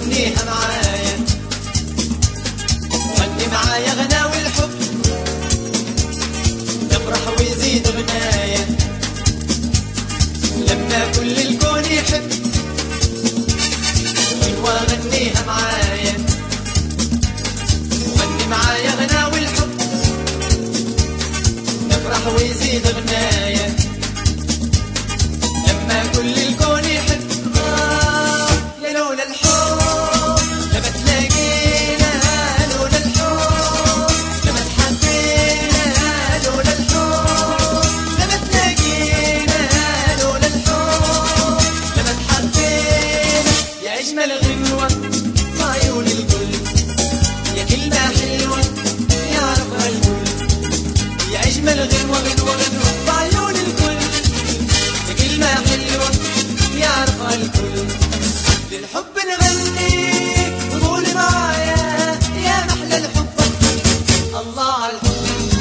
غنيها معايا، غني معايا غناوي الحب، نفرح ويزيد غنايا لما كل الكون يحب. غنوة غنيها معايا، غني معايا غناوي الحب، نفرح ويزيد غنايا لما كل الكون يحب. يا لولا الحب لما تلاقينا، لولا الحب لما تحبينا، لولا الحب لما تلاقينا، لولا الحب لما تحبينا. يا أجمل غنوة في عيون الكل، يا كلمة حلوة يعرفها الكل. يا أجمل غنوة غنوة غنوة في عيون الكل، يا كلمة حلوة يعرفها الكل. للحب نغني وقولي معايا يا محلى الحب، الله على الحب.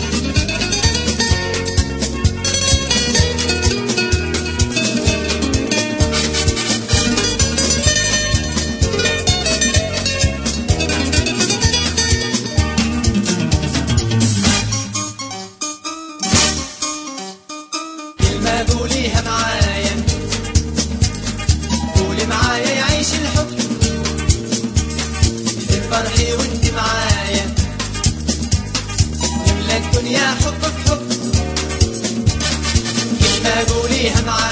كلمة قوليها معايا، قولي معايا يعيش الحب، يزيد فرحي وانت معايا، نملى الدنيا حب في حب. كلمة قوليها معايا